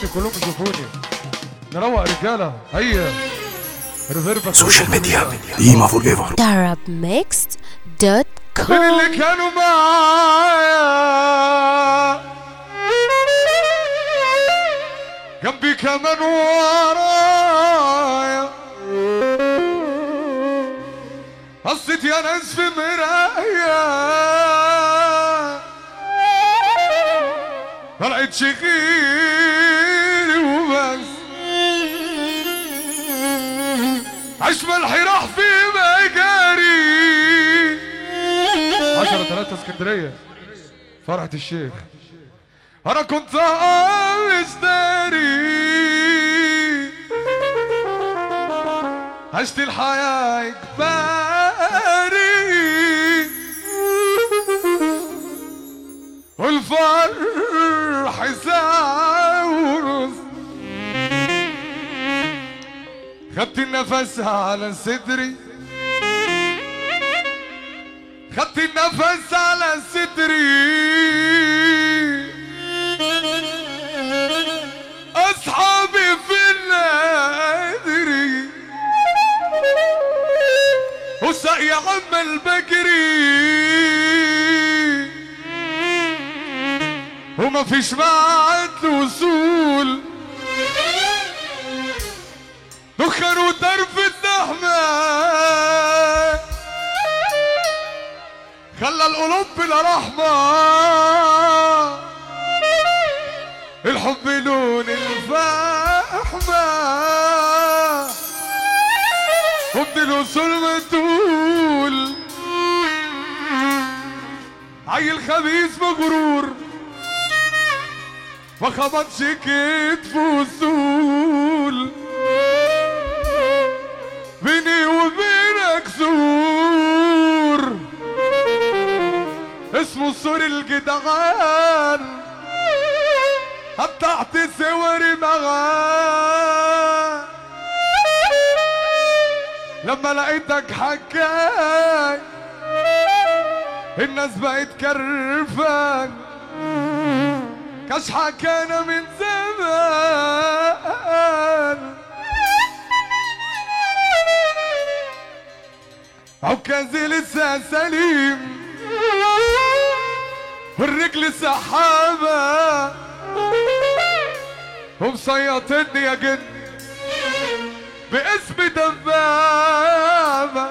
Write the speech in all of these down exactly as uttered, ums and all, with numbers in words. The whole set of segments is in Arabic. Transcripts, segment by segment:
شافني كلهم يشوفوني. نروق رجاله. هيا ريفيرب سوشيال ميديا إيما فور ايفر. Arab Mixed دوت كوم. اللي كانوا معايا جنبي كمان ورايا، قصيت يا ناس في مرايا ما لقيتش غيري وبس، عش ملحي راح في مجاري. عشرة ثلاثة اسكندرية فرحة الشيخ. أنا كنت مشتري عشت الحياة إجباري والفرح يساورس، خدت النفس على صدري، خدت النفس على صدري، أصحابي في النادري وساقي عمال بجري وما فيش معاد وصول، دخان وطرف الزحمة خلى القلوب بلا رحمة، الحب لون الفحمة وابن الوصول متول، عيل خبيث مغرور ما خبطش كتف وصول، بيني وبينك سور اسمه سور الجدعان، قطعت صوري مغان لما لقيتك حكاي، الناس بقت كرفان كشحة كان من زمان، عكازي لسه سليم والرجل سحابة ومصيطني يا جن باسم دبابة،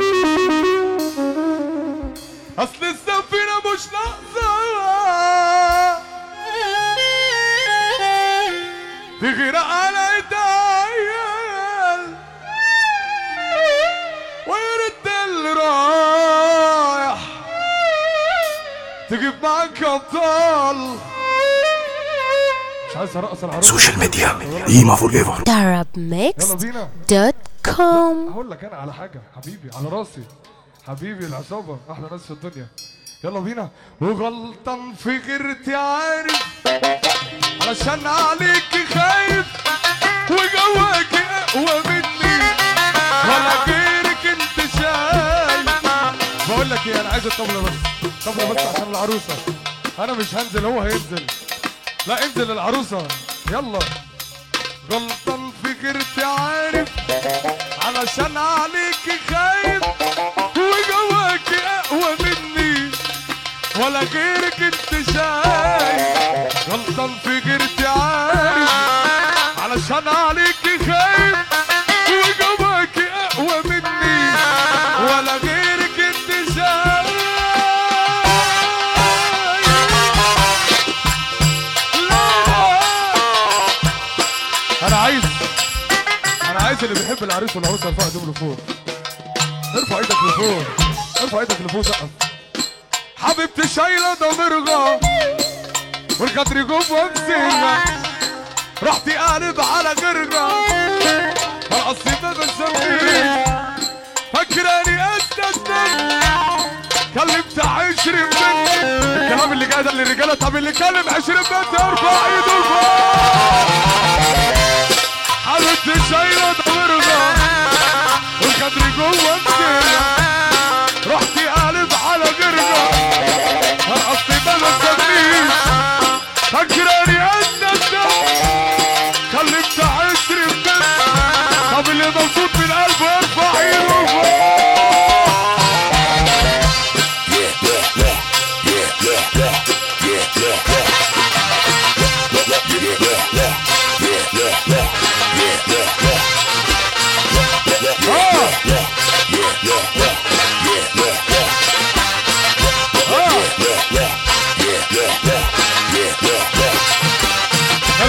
اصل السفينة مش ناقصة تغرق على ايديا ويرد اللي رايح تجيب معاك ابطال. مش عايز ارقص العروسه. سوشيال ميديا إيما فور ايفر. Arab Mixed دوت كوم. هقول لك انا على حاجه حبيبي على راسي، حبيبي العصابه احلى ناس في الدنيا. يلا بينا. وغلطان في غيرتي عارف علشان عليك خايف وجواك اقوى مني ولا غيرك انت شايف. بقول لك ايه، انا عايز الطبله بس، الطبله بس عشان العروسه. انا مش هنزل، هو هينزل. لا انزل العروسه يلا. غلطان في غيرتي عارف علشان عليك خايف وجواك اقوى مني ولا غيرك انت شايف. غلطان في غيرتي عارف علشان عليك خايف وجواك اقوى مني ولا غيرك انت شايف. انا عايز انا عايز اللي بيحب العريس والعروسه يرفع ايدهم لفوق. ارفع ايدك لفوق، ارفع ايدك لفوق، سقف. حبيبتي شايله ضميرها والقدر جوه مسيرها، رحتي قالب على غيرها القصيده بسميها، فاكراني استسلم كلمت عشرين بنت. الكلام اللي جاي ده للرجاله. طب اللي كلم عشرين بنت ارفع ايده فوق. حبيبتي شايله ضميرها والقدر جوه مسيرها، رحتي قالب على غيرها القصيده بسميها، فاكراني استسلم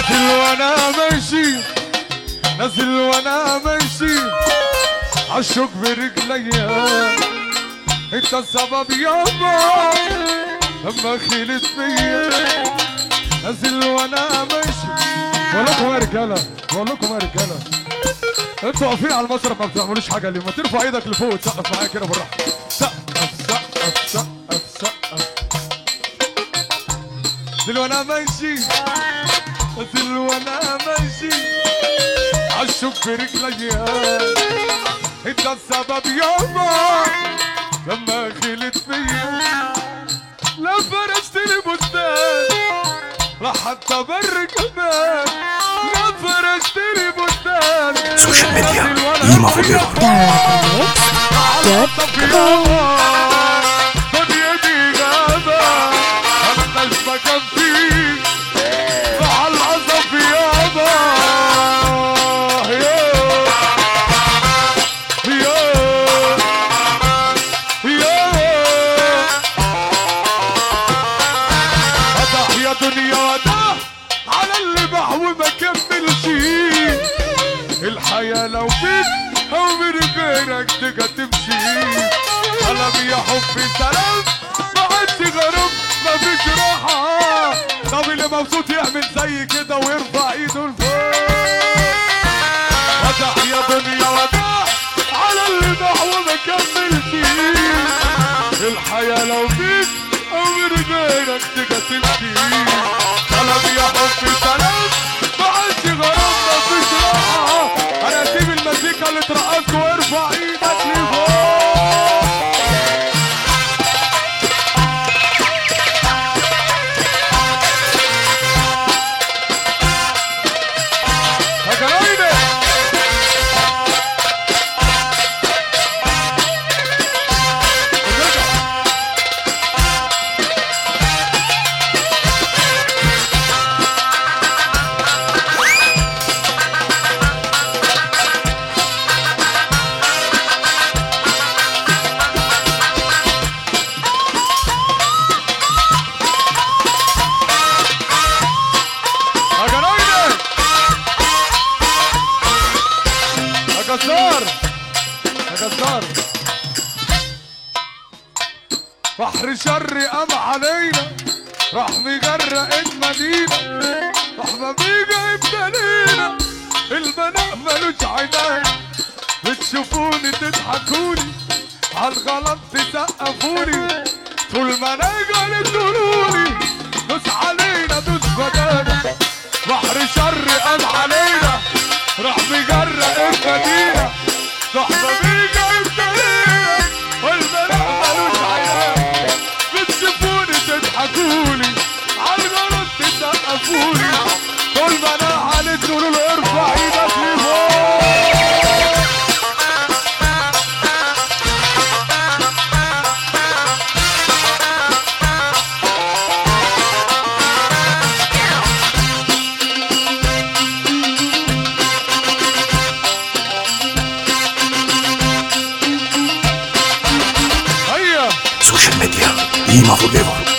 نازل وانا ماشي نازل وانا ماشي عالشوك برجليا انت السبب يابا لما خلت فيا نازل وانا ماشي. بقول لكم يا رجاله بقول لكم يا رجاله انتوا واقفين على المسرح ما بتعملوش حاجه ليه؟ ما ترفع ايدك لفوق وتسقف معايا كده بالراحه. سقف سقف سقف سقف. نازل وانا ماشي نازل وانا ماشي عالشوك في رجليا انت السبب يابا لما خلت فيا لا فرشت لي بستان لا حتى بر كمان لا فرشت لي بستان. سوشيال ميديا إيما فوريفر. دنيا دي غابة ملناش مكان فيه مع العصف يابا يا يا يا فتح يا دنيا ده على اللي باع وما كملش الحياة لو بيك أو من غيرك تجا تمشي. قلم يا حبي سلام ما عادش غرام مفيش راحة. طب اللي مبسوط يعمل زي كده ويرفع ايده لفوق. فتح يا دنيا وداع على اللي ضاع وما كملش الحياة لو بيك أو من غيرك تجا تمشي. قلم يا حبي سلام ما عادش غرام مفيش راحة. انا اسيب المزيكا اللي ترقصك وارفع ايدك لفوق. يا جرايدة جزار يا جزار بحر شر قام علينا راح مجرق المدينة راح مبيجا ابتلينا البناء ملوش عينين بتشوفوني تضحكوني عالغلط تسقفوني طول ما انا جاي تقولولي دوس علينا دوس بدانا. بحر شر قام علينا راح مجرق المدينة راح مبيجا ابتلينا والبناء ملوش عينين بتشوفوني تضحكوني عالغلط تسقفوني طول ما انا علي تقولوا ارفع ايدك لفوق. سوشيال ميديا إيما فوريفر.